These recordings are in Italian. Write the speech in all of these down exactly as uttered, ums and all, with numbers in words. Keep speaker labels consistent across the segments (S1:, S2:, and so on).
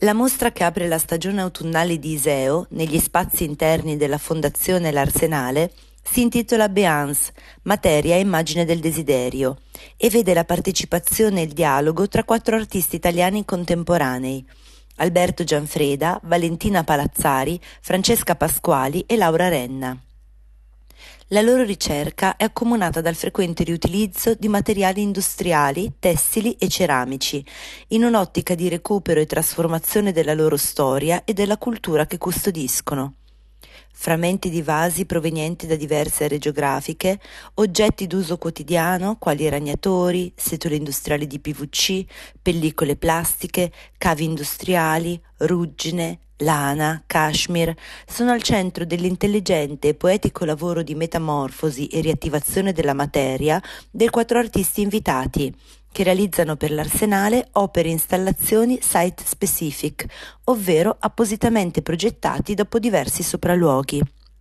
S1: La mostra che apre la stagione autunnale di Iseo, negli spazi interni della Fondazione L'Arsenale, si intitola Béance, materia e immagine del desiderio, e vede la partecipazione e il dialogo tra quattro artisti italiani contemporanei: Alberto Gianfreda, Valentina Palazzari, Francesca Pasquali e Laura Renna. La loro ricerca è accomunata dal frequente riutilizzo di materiali industriali, tessili e ceramici, in un'ottica di recupero e trasformazione della loro storia e della cultura che custodiscono. Frammenti di vasi provenienti da diverse aree geografiche, oggetti d'uso quotidiano quali ragnatori, setole industriali di P V C, pellicole plastiche, cavi industriali, ruggine, lana, cashmere, sono al centro dell'intelligente e poetico lavoro di metamorfosi e riattivazione della materia dei quattro artisti invitati, che realizzano per l'Arsenale opere e installazioni site-specific, ovvero appositamente progettati dopo diversi sopralluoghi.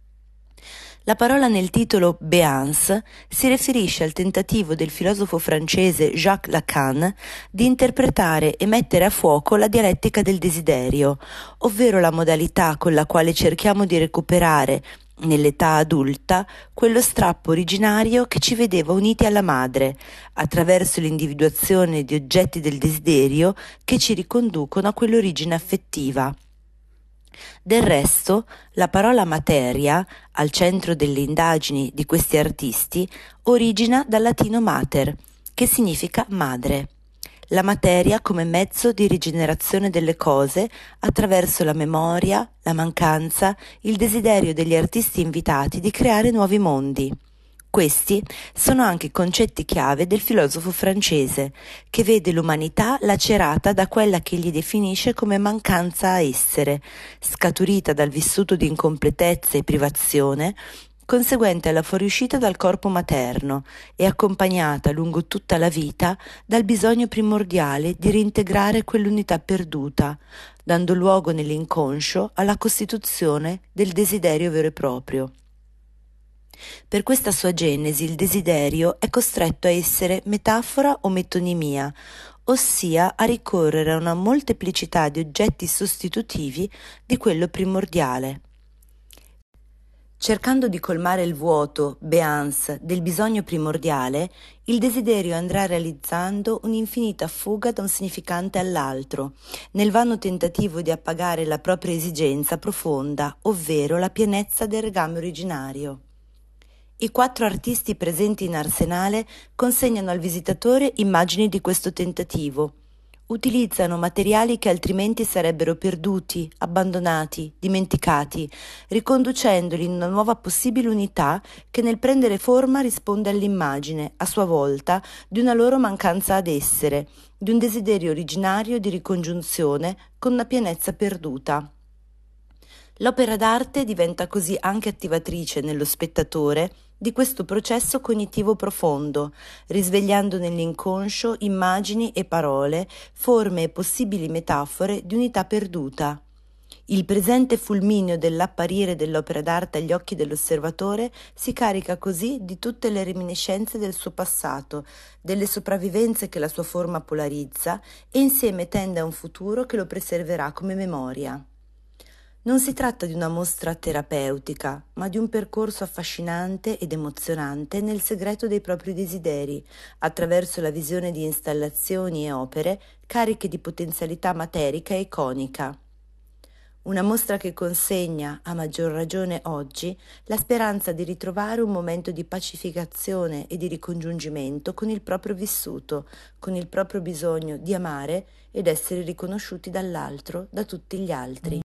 S1: La parola nel titolo Béance si riferisce al tentativo del filosofo francese Jacques Lacan di interpretare e mettere a fuoco la dialettica del desiderio, ovvero la modalità con la quale cerchiamo di recuperare, nell'età adulta, quello strappo originario che ci vedeva uniti alla madre, attraverso l'individuazione di oggetti del desiderio che ci riconducono a quell'origine affettiva. Del resto, la parola materia, al centro delle indagini di questi artisti, origina dal latino mater, che significa madre. La materia come mezzo di rigenerazione delle cose attraverso la memoria, la mancanza, il desiderio degli artisti invitati di creare nuovi mondi. Questi sono anche concetti chiave del filosofo francese, che vede l'umanità lacerata da quella che egli definisce come mancanza a essere, scaturita dal vissuto di incompletezza e privazione, conseguente alla fuoriuscita dal corpo materno e accompagnata lungo tutta la vita dal bisogno primordiale di reintegrare quell'unità perduta, dando luogo nell'inconscio alla costituzione del desiderio vero e proprio. Per questa sua genesi il desiderio è costretto a essere metafora o metonimia, ossia a ricorrere a una molteplicità di oggetti sostitutivi di quello primordiale. Cercando di colmare il vuoto, Béance, del bisogno primordiale, il desiderio andrà realizzando un'infinita fuga da un significante all'altro, nel vano tentativo di appagare la propria esigenza profonda, ovvero la pienezza del regame originario. I quattro artisti presenti in Arsenale consegnano al visitatore immagini di questo tentativo. Utilizzano materiali che altrimenti sarebbero perduti, abbandonati, dimenticati, riconducendoli in una nuova possibile unità che nel prendere forma risponde all'immagine, a sua volta, di una loro mancanza ad essere, di un desiderio originario di ricongiunzione con una pienezza perduta. L'opera d'arte diventa così anche attivatrice nello spettatore di questo processo cognitivo profondo, risvegliando nell'inconscio immagini e parole, forme e possibili metafore di unità perduta. Il presente fulmineo dell'apparire dell'opera d'arte agli occhi dell'osservatore si carica così di tutte le reminiscenze del suo passato, delle sopravvivenze che la sua forma polarizza, e insieme tende a un futuro che lo preserverà come memoria. Non si tratta di una mostra terapeutica, ma di un percorso affascinante ed emozionante nel segreto dei propri desideri, attraverso la visione di installazioni e opere cariche di potenzialità materica e iconica. Una mostra che consegna, a maggior ragione oggi, la speranza di ritrovare un momento di pacificazione e di ricongiungimento con il proprio vissuto, con il proprio bisogno di amare ed essere riconosciuti dall'altro, da tutti gli altri.